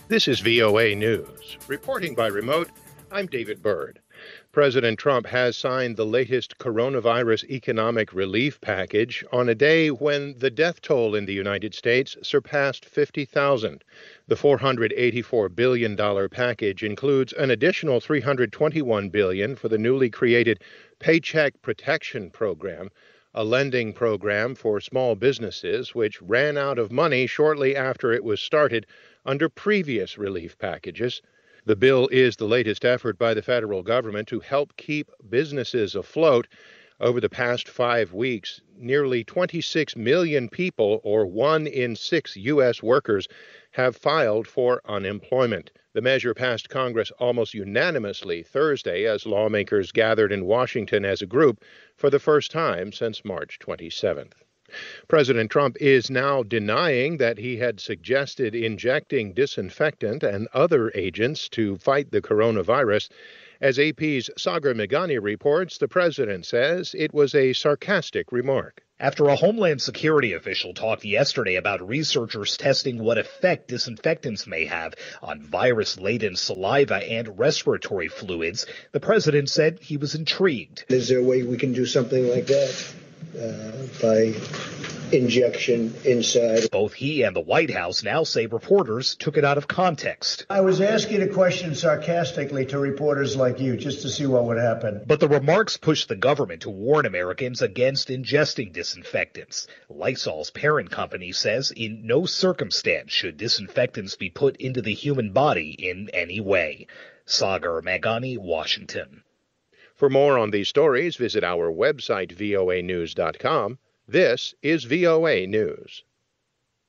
This is VOA News. Reporting by remote, I'm David Byrd. President Trump has signed the latest coronavirus economic relief package on a day when the death toll in the United States surpassed 50,000. The $484 billion package includes an additional $321 billion for the newly created Paycheck Protection Program, a lending program for small businesses which ran out of money shortly after it was started under previous relief packages. The bill is the latest effort by the federal government to help keep businesses afloat. Over the past 5 weeks, nearly 26 million people, or 1 in 6 U.S. workers, have filed for unemployment. The measure passed Congress almost unanimously Thursday as lawmakers gathered in Washington as a group for the first time since March 27th. President Trump is now denying that he had suggested injecting disinfectant and other agents to fight the coronavirus. As AP's Sagar Meghani reports, the president says it was a sarcastic remark. After a Homeland Security official talked yesterday about researchers testing what effect disinfectants may have on virus-laden saliva and respiratory fluids, the president said he was intrigued. Is there a way we can do something like that? By injection inside. Both he and the White House now say reporters took it out of context. I was asking a question sarcastically to reporters like you just to see what would happen. But the remarks pushed the government to warn Americans against ingesting disinfectants. Lysol's parent company says in no circumstance should disinfectants be put into the human body in any way. Sagar Meghani, Washington. For more on these stories, visit our website, voanews.com. This is VOA News.